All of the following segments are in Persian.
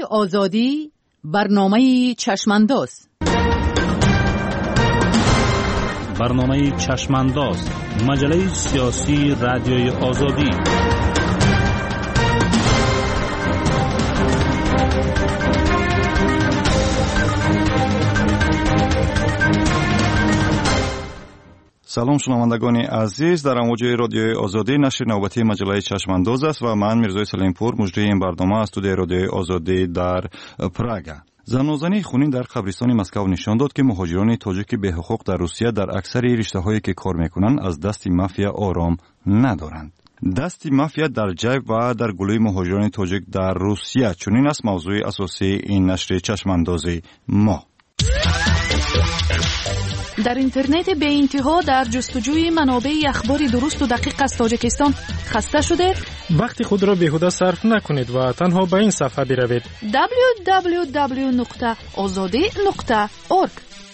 آزادی، برنامه چشمانداز. برنامه چشمانداز، مجله سیاسی رادیوی آزادی. سلام شنوندگان عزیز، در امواج رادیوی آزادی نشر نوبتی مجله چشمانداز است و من میرزای سلیمپور مجری این برنامه از استودیوی رادیوی آزادی در پراگ. زنازنی خونین در قبرستان مسکو نشان داد که مهاجران تاجیک به حقوق در روسیه در اکثر رشته‌هایی که کار میکنند از دست مافیا آرام ندارند. دست مافیا در جیب و در گلوی مهاجران تاجیک در روسیه چنین است موضوع اساسی این نشر چشماندازی ما. در اینترنت به انتها در جستجوی منابع اخبار درست و دقیق از تاجیکستان خسته شده؟ وقت خود را بیهوده صرف نکنید و تنها به این صفحه بروید www.azadi.org.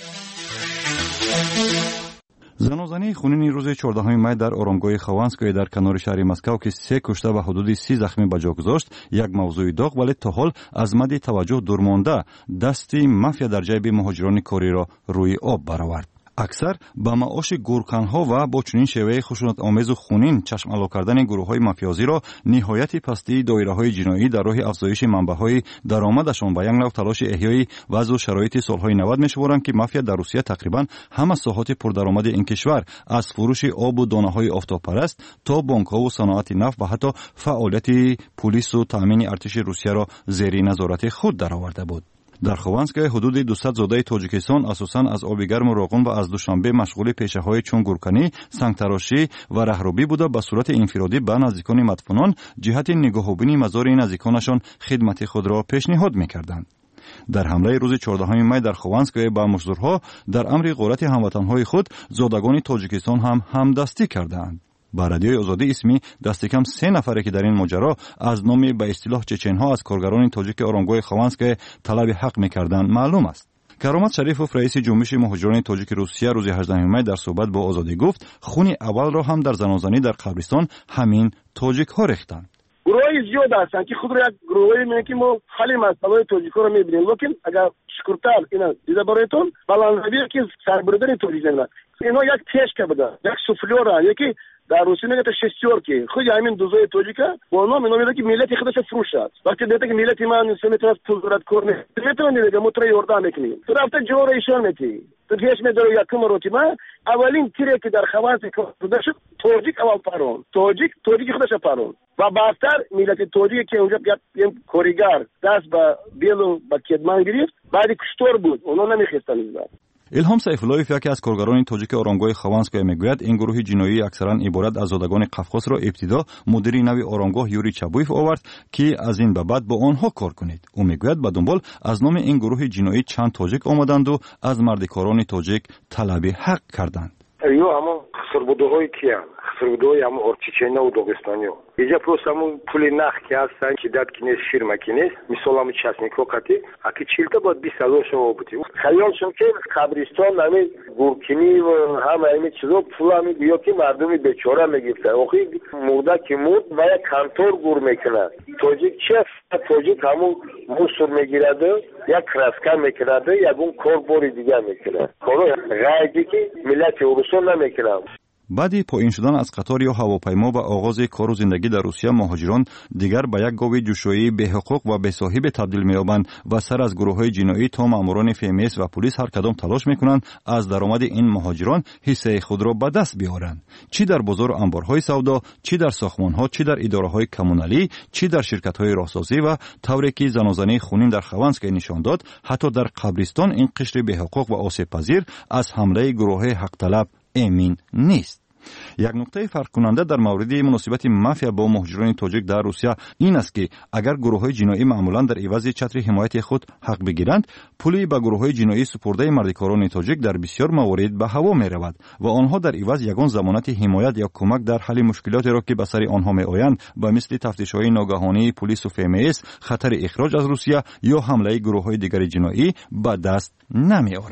زنازنی خونین روز 14 می در آرامگاه خوانسکوی در کنار شهر مسکو که 3 کشته و حدود 30 زخمی به جا گذاشت یک موضوع داغ، ولی تا حال از مد توجه دور مانده دست مافیا در جیب مهاجران کاری را روی آب برآورد. اکثر با معاش گورکنها و با چنین شیوه خشونت آمیز و خونین چشم الو کردن گروه‌های مافیازی را نهایت پستی دایره‌های جنایی در راه افزایش منبع‌های درآمدشان با یک نوع تلاش احیای وضع و شرایط سال‌های 90 می‌شمارند که مافیا در روسیه تقریباً همه ساحات پردرآمد این کشور از فروش آب و دانه‌های آفتابپرست تا بانک‌ها و صنعت نفت و حتی فعالیت پلیس و تامین ارتش روسیه را زیر نظارت خود درآورده بود. در خوانسک حدود 200 زاده تاجیکستان اساساً از آب گرم و روغن و از دوشنبه مشغول پیشه‌های چون گورکنی، سنگ‌تراشی و رهروی بوده به صورت انفرادی به نزدیکان مدفونان جهت نگاه‌بینی مزار نزدیکانشان خدمت خود را پیشنهاد می‌کردند. در حمله روز 14 می در خوانسک با مشزورها در امر غارت هموطن‌های خود زادگان تاجیکستان هم همدستی کردند. با رادیوی آزادی اسمی دست کم 3 نفره که در این ماجرا از نام به اصطلاح چچن‌ها از کارگران تاجیک آرامگاه خوانسک طلب حق می‌کردند معلوم است. کرامت شریفوف رئیس جنبش مهاجران تاجیک روسیه روز 18 می در صحبت با آزادی گفت خون اول را هم در زنازنی در قبرستان همین تاجیک‌ها ریختند. گروهی زیاد هستند که خود را یک گروهی میگن که ما خالی مسئله تاجیک‌ها را می‌بینیم، لیکن اگر شکرتر اینا دیده برایتون بالانزوی که سربردن تاجیک نه اینا یک تشک بوده، یک سوفلور یکی در روسیه میگه تا شستیورکی خود همین دوزای تاجیکا با نام میگه که ملت خودش فروشد. وقتی دیده که ملت من سمیتراس پول دارد کار میتونه دیگه موتور یوردان میکنی تو رفته جور ایشان میتی تو پیش میداره یکم روتی ما اولین تیری که در خوانس خودش تاجیک اول پارون تاجیک خودش پارون و بعدتر ملت تاجیک که اونجا یک کوریگر دست با بیلو با کدمان گرفت بعد کشتور بود اونا نمیخواستن اینجا. الهام سیفاللهیف یکی از کارگران تاجیک آرامگاه خوانسک میگوید این گروه جنایی اکثرا عبارت از زادگان قفقاز را ابتدا مدیر نوی آرامگاه یوری چابویف آورد که از این به بعد با آنها کار کنید. او میگوید به دنبال از نام این گروه جنایی چند تاجیک آمدند و از مردکاران تاجیک طلب حق کردند. ایو اما خسربودوهای کیان خسربودوهای اما ارچیچینا و داغستانیو اینجا просто همون پول نخ که هستن که داد کنیز شیرما کنیز مثال همون چسنیکو کتی اکی چیلتا باید 20,000 شما بودی خیال شد که قبرستان همین گورکنی و همه این چیزا پول همین بیا که مردمی بیچاره میگیفته اوخی مرده که مرد و یک کانتور گور میکنه تاجیک چه تاجیک همون موسور میگیرده یک کرسکن میکنه یک اون کارباری دیگه میکنه کارو غیدی که ملت اروسان نمیکنه. بعد پایین شدن از قطار یا هواپیما و آغاز کار و زندگی در روسیه مهاجران دیگر به یک گاو جوشایی به حقوق و به صاحب تبدیل می‌یابند و سر از گروه‌های جنایی تا ماموران FMS و پلیس هر کدام تلاش می‌کنند از درآمد این مهاجران حصه خود را به دست بیارند، چی در بازار و انبارهای سودا، چی در ساختمان‌ها، چی در اداره‌های کمونالی، چی در شرکت‌های راهسازی و طوری که زنازنی خونین در خوانسک نشان داد حتی در قبرستان این قشر به حقوق و آسیب پذیر از حمله گروه حق طلب امین نیست. یک نکته فرق کننده در مورد مناسبت مافیا با مهاجران تاجیک در روسیه این است که اگر گروه‌های جنایی معمولاً در عوض چتر حمایت خود حق بگیرند، پولی به گروه‌های جنایی سپرده مردکاران تاجیک در بسیار موارد به هوا می‌رود و آنها در عوض یگان ضمانت حمایت یا کمک در حل مشکلات را که به سر آنها می‌آیند به مثل تفتیش‌های ناگهانی پلیس و FMS، خطر اخراج از روسیه یا حمله گروه‌های دیگر جنایی به دست نمی‌آورند.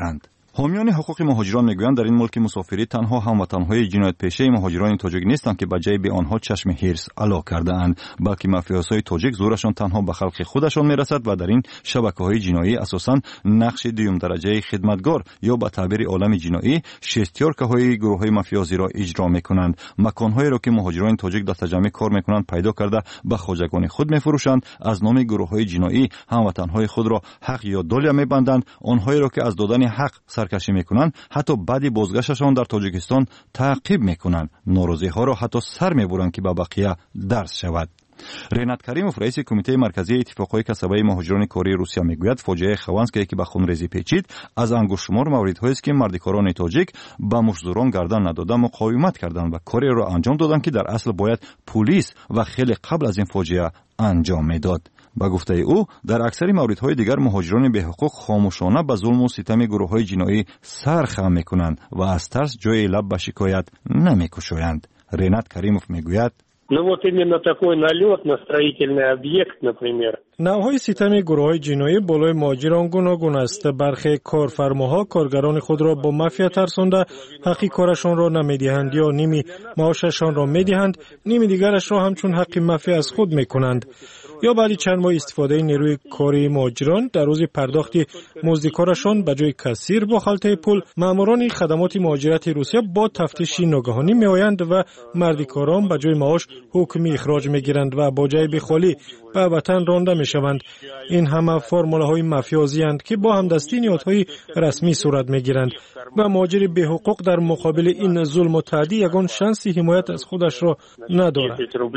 حامیان حقوق مهاجران میگویند در این ملک مسافری تنها هموطنهای جنایت‌پیشه مهاجران تاجیک نیستند که به جای به آنها چشم حرص علا کرده‌اند، بلکه مافیاهای تاجیک زورشان تنها به خلق خودشان میرسد و در این شبکه‌های جنایی اساساً نقش دوم درجه خدمتگار یا به تعبیر عالم جنایی شستیارکه‌های گروه‌های مافیازی را اجرا می‌کنند. مکان‌هایی را که مهاجران تاجیک در تجمع کار می‌کنند پیدا کرده به خواجگان خود می‌فروشند، از نام گروه‌های جنایی هموطنهای خود را حق یا دولیا می‌بندند، آنهایی را که از دادن حق سرکشی میکنند حتی بعد بازگشتشان در تاجیکستان تعقیب میکنند، ناراضی‌ها را حتی سر میبرند که به بقیه درس شود. رینات کریموف رئیس کمیته مرکزی اتفاقهای کسبه مهاجران کاری روسیه میگوید فاجعه خوانسک که به خونریزی پیچید از انگشتشمار موردهایی است که مردکاران تاجیک به مشتزوران گردن نداده مقاومت کردند و کاری را انجام دادند که در اصل باید پلیس و خیلی قبل از این فاجعه انجام میداد. با گفته او در اکثر موردهای دیگر مهاجران به حقوق خاموشانه به ظلم و ستم گروه‌های جنایی سر خم میکنند و از ترس جای لب به شکایت نمیکشایند. رینات کریموف میگوید Ну вот именно такой налет на строительный объект, например. نوعهای ستم گروه‌های جنایی بالای مهاجران گوناگون است. برخی کارفرماها کارگران خود را با مافیا ترسانده حقی کارشان را نمیدهند یا نیمی معاششان را میدهند، نیمی دیگرش را همچون حقی مافیا از خود میکنند. یا بعد چند ماه استفاده نیروی کاری مهاجران در روز پرداخت مزد کارشان به جای کاسیر با خلطه پول، ماموران خدمات مهاجرت روسیه با تفتیش ناگهانی میآیند و مردکاران به جای معاش حکمی اخراج میگیرند و با جای خالی به وطن رانده میشوند. این همه فرموله‌های مافیازی اند که با همدستی نیات‌های رسمی صورت میگیرند و مهاجر به حقوق در مقابل این ظلم و تعدی یگان شانس حمایت از خودش را ندارد.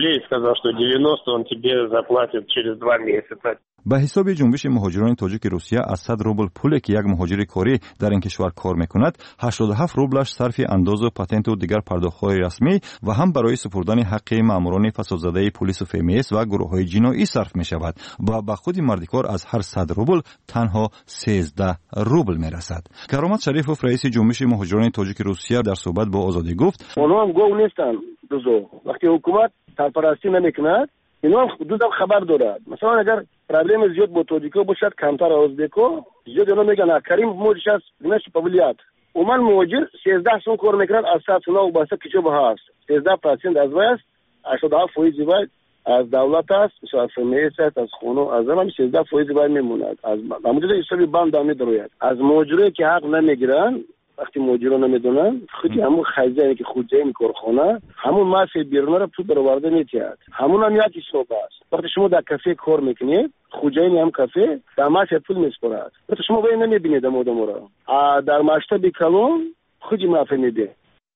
به حساب جنبش مهاجران تاجیک روسیه از 100 روبل پولی که یک مهاجر کاری در این کشور کار میکند 87 روبلش صرف انداز و پاتنت و دیگر پرداخت‌های رسمی و هم برای سپردن حق ماموران فسادزده پلیس و FMS و گروه‌های جنایی صرف میشود و به خود مردکار از هر 100 روبل تنها 13 روبل میرسد. کرامت شریفوف رئیس جنبش مهاجران تاجیک روسیه در صحبت با آزادی گفت اونها هم گو نیستن دوزو وقتی حکومت سرپرستی نمیکند اینا هم دوزم خبر دارد. مثلا اگر پرابلم زیاد با تاجیکا باشد کمتر ازبکو زیاد اینا میگن کریم موجش است نش پابلیات عموما مهاجر 13 سال کار میکنند از 100 سال و باسه کیچو به هست 13% از وای است 87% وای از دولت است از FMS است از خونو از هم 13% وای میموند از موجود حسابی بند دامه دروید از مهاجری که حق نمیگیرن وقتی مهاجران نمیدونن خودی همون خزانه که خودجای کارخانه همون مافیا بیرون رو تو برآورده میتیاد همون هم یکی شعبه است. وقتی شما در کافه کار میکنید خودجای هم کافه در مافیا پول میسپرد وقتی شما باید نمیبینید مودم رو در مشتبه کلون خودی مافیا میده.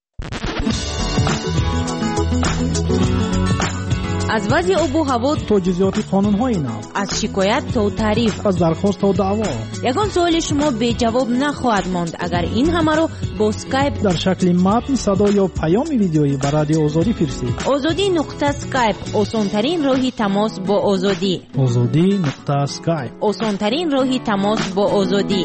از وضع آب و هوا تا جزئیات قانون‌های نو، از شکایت تا تعریف، از درخواست تا دعوا، یگان سوال شما به جواب نخواهد ماند اگر این همه رو با اسکایپ در شکل متن، صدا یا پیام ویدیویی به رادیو آزادی فرستید. آزادی.اسکایپ آسان‌ترین راهی تماس با آزادی. آزادی.اسکایپ آسان‌ترین راهی تماس با آزادی.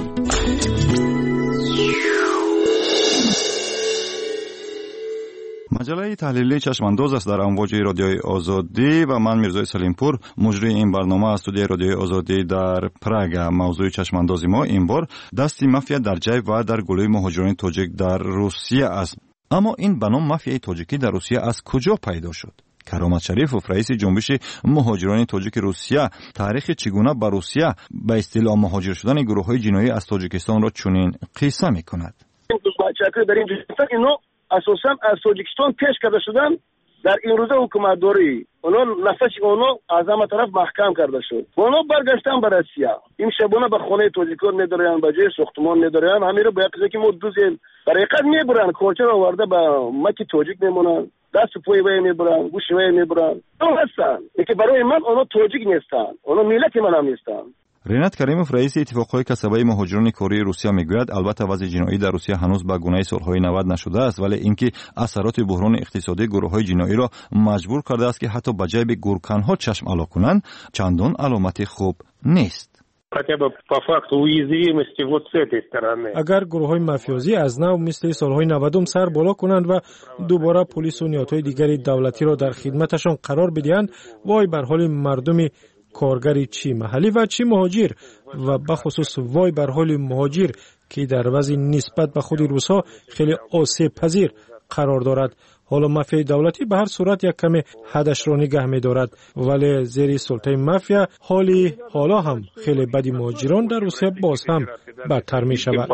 مجله تحلیلی چشمانداز است در امواج رادیوی آزادی و من میرزای سلیمپور مجری این برنامه از استودیوی رادیوی آزادی در پراگ. موضوع چشمانداز ما این بار دستی مافیا در جای و در گلوی مهاجران تاجیک در روسیه است. اما این بنام مافیای تاجیکی در روسیه از کجا پیدا شد؟ کرامت شریفوف رئیس جنبش مهاجران تاجیک روسیه تاریخ چگونه به روسیه به اصطلاح مهاجر شدن گروه‌های جنایی از تاجیکستان را چنین قصه می‌کند. اساساً از تاجیکستان پیش کرده شدن در این روزه حکومتداری اونا نفس اونا از همه طرف محکم کرده شد. اونا برگشتن به روسیه. این شبانه به خانه تاجیکان می‌دارن، به جای ساختمان می‌دارن، همین رو به یک که ما دوزیم برای قد میبرن کوچه رو آورده به مکی تاجیک میمونن. دست پای وای میبرن، گوش وای میبرن. اون هستن. که برای من اونا تاجیک نیستن. اونا ملت من هم نیستن. رینات کریموف رئیس اتفاقهای کسبه مهاجران کاری روسیه میگوید البته وضع جنایی در روسیه هنوز به گونه سالهای 90 نشده است ولی اینکه اثرات بحران اقتصادی گروه‌های جنایی را مجبور کرده است که حتی به جای به گورکن‌ها چشم علا کنند چندان علامت خوب نیست. اگر گروه‌های مافیازی از نو مثل سالهای 90 سر بالا کنند و دوباره پلیس و نیروهای دیگر دولتی را در خدمتشان قرار بدهند وای بر حال مردم کارگر چی محلی و چی مهاجر و بخصوص وای بر حال مهاجر که در وضع نسبت به خود روس‌ها خیلی آسیب پذیر قرار دارد. حالا مافیای دولتی به هر صورت یک کمی حدش را نگه می دارد، ولی زیر سلطه مافیا حالا هم خیلی بدی مهاجران در روسیه باز هم بدتر می شود.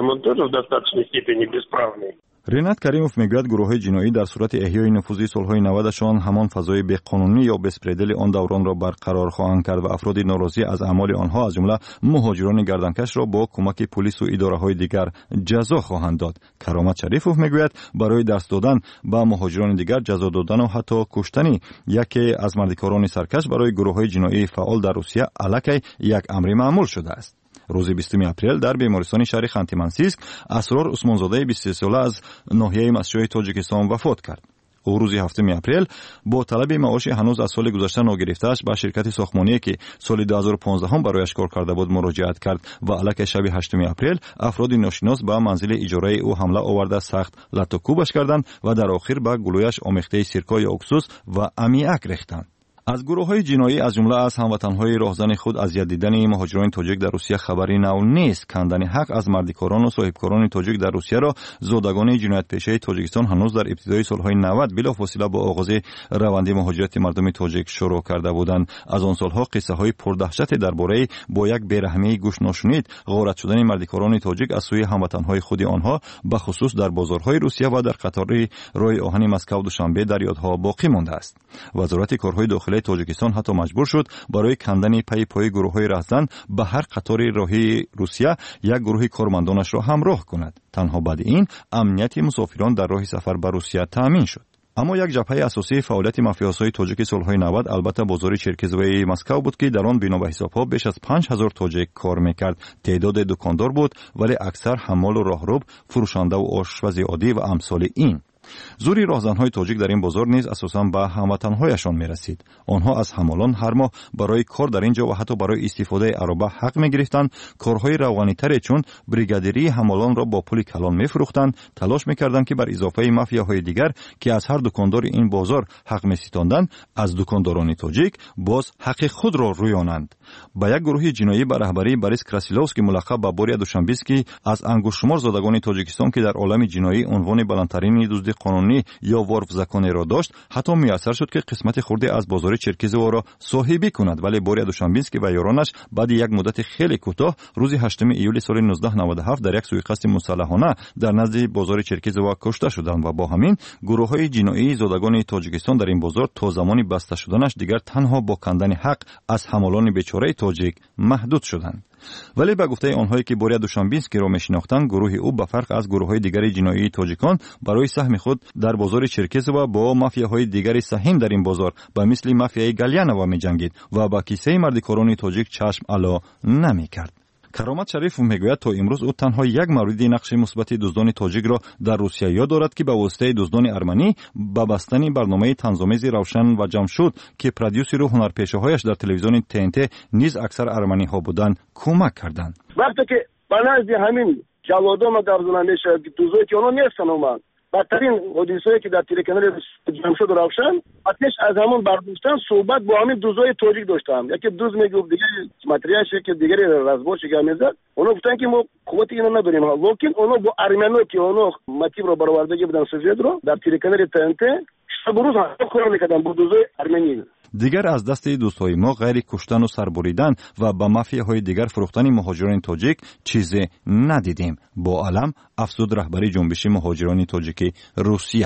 رینات کریموف میگوید گروه‌های جنایی در صورت احیای نفوذی سال‌های 90شان همان فضای بی‌قانونی یا بسپریدل آن دوران را برقرار خواهند کرد و افراد ناراضی از اعمال آنها از جمله مهاجران گردنکش را با کمک پلیس و اداره‌های دیگر جزا خواهند داد. کرامت شریفوف میگوید برای دست دادن به مهاجران دیگر جزا دادن و حتی کشتن یکی از مردکاران سرکش برای گروه‌های جنایی فعال در روسیه الکی یک امر معمول شده است. روز 20 اپریل در بیمارستان شهر خانتی-منسیسک اسرار عثمانزاده 23 ساله از ناحیه مسجد تاجیکستان وفات کرد. او روز 7 اپریل با طلب معاش هنوز از سال گذشته ناگرفته‌اش به شرکت ساختمانی که سال 2015 هم برایش کار کرده بود مراجعت کرد و الک شب 8 اپریل افراد ناشناس به منزل اجاره او حمله آورده سخت لط و کوبش کردند و در آخر به گلویش آمیخته سرکه یا اکسوس و امیاک ریختند. از گروه‌های جنایی از جمله از هموطن‌های راهزن خود اذیت دیدن مهاجران تاجیک در روسیه خبری نو نیست. کندن حق از مردکاران و صاحبکاران تاجیک در روسیه را زادگان جنایت پیشه تاجیکستان هنوز در ابتدای سال‌های 90 بلافاصله با آغاز روند مهاجرت مردم تاجیک شروع کرده بودند. از آن سال‌ها قصه‌های پردهشت درباره با یک بی‌رحمی گوش نشنید غارت شدن مردکاران تاجیک از سوی هموطن‌های خود آنها به خصوص در بازارهای روسیه و در قطار راه آهن مسکو دوشنبه در یادها باقی مانده است. وزارت کارهای داخلی تاجیکستان حتی مجبور شد برای کندن پای گروه‌های رهزن به هر قطار راهی روسیه یک گروه کارمندانش را همراه کند. تنها بعد این امنیت مسافران در راه سفر به روسیه تامین شد. اما یک جبهه اساسی فعالیت مافیاسای تاجیک سال‌های 90 البته بازار چرکزوی مسکو بود که در آن بنا به حساب‌ها بیش از 5000 تاجیک کار می‌کرد. تعداد دکاندار بود ولی اکثر حمال و راهرو، فروشنده و آشپز عادی و امثال این. زوری راهزن‌های تاجیک در این بازار نیز اساساً به هموطن‌هایشان می‌رسید. آنها از حمالان هر ماه برای کار در اینجا و حتی برای استفاده عربه حق می‌گرفتند. کارهای روانی‌تری چون بریگادری حمالان را با پول کلان می‌فروختند، تلاش می‌کردند که بر اضافه مافیاهای دیگر که از هر دکاندار این بازار حق می‌ستاندند، از دکانداران تاجیک باز حق خود را رویانند. با یک گروه جنایی به رهبری بوریس کراسیلوفسکی ملقب به بوریا دوشنبیسکی از انگشتشمار زادگان تاجیکستان که در عالم جنایی عنوان بلندترین دزد قانونی یا وارف زکانی را داشت، حتی میسر شد که قسمت خورده از بازار چرکزو را صاحبی کند. ولی بوریا دوشنبیسکی و یارانش بعد یک مدت خیلی کوتاه روز 8 ایول سال 1997 در یک سوءقصد مسلحانه در نزد بازار چرکزو کشته شدند و با همین گروه‌های جنایی زادگان تاجیکستان در این بازار تا زمانی بسته شدنش دیگر تنها با کندن حق از حمالان بیچاره تاجیک محدود شدند. ولی به گفته آنهایی که بوریا دوشنبیسکی را میشناختند، گروه او به فرق از گروه‌های دیگر جنایی تاجیکان برای سهم خود در بازار چرکزو با مافیاهای دیگر سهم در این بازار به مثل مافیای گلیانوا می‌جنگید و با کیسه مردکاران تاجیک چشم علا نمی‌کرد. کرامت شریف میگوید تا امروز او تنها یک مورد نقش مثبت دزدان تاجیک را در روسیه یاد دارد که به واسطه دزدان ارمنی به بستن برنامه طنزآمیز روشن و جمشید که پرودیوسر و هنرپیشه‌هایش در تلویزیون TNT نیز اکثر ارمنی ها بودند کمک کردند. وقتی که بنازد همین جوادام در زننده شد دوزایی که اونا نیستن اومد بدترین حدیثایی که در تلکانال جمشید روشن آتش از همون برداشتن صحبت با همین دوزای تاجیک داشتم. یکی دوز میگفت دیگه ماتریاش که دیگه رزبوش که میزد اونا گفتن که ما قوت اینو نداریم، لیکن اونا با ارمنو که اونا ماتیب رو برآوردگی بودن سوزید رو در تلکانال TNT شب روز کار میکردن با دوزای ارمنی. دیگر از دست دوستای ما غیر کشتن و سربریدن و به مافیاهای دیگر فروختن مهاجران تاجیک چیزی ندیدیم. با علم افزود رهبری جنبش مهاجران تاجیک روسیه.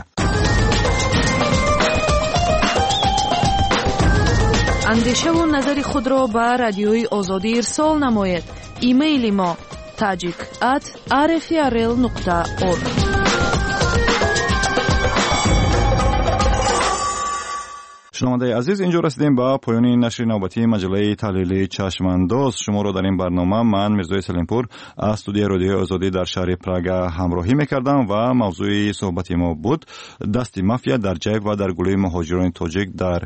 اندیشه و نظر خود را به رادیوی آزادی ارسال نمایید. ایمیل ما tajik@rfrl.org. شنونده عزیز، اینجا رسیدیم به پایان نشر نوبتی مجله تحلیلی چشمانداز. شما را در این برنامه من میرزا سلیمپور از استودیو رادیو آزادی در شهر پراگ همراهی میکردم و موضوع صحبت ما بود دست مافیا در جیب و در گلوی مهاجران تاجیک در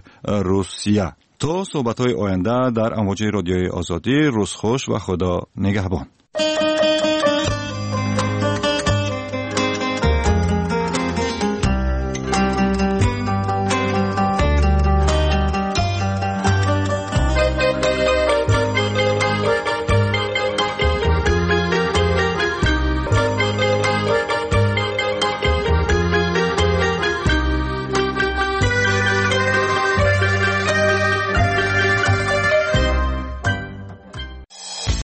روسیه. تا صحبت‌های آینده در امواج رادیوی آزادی، روز خوش و خدا نگهبان.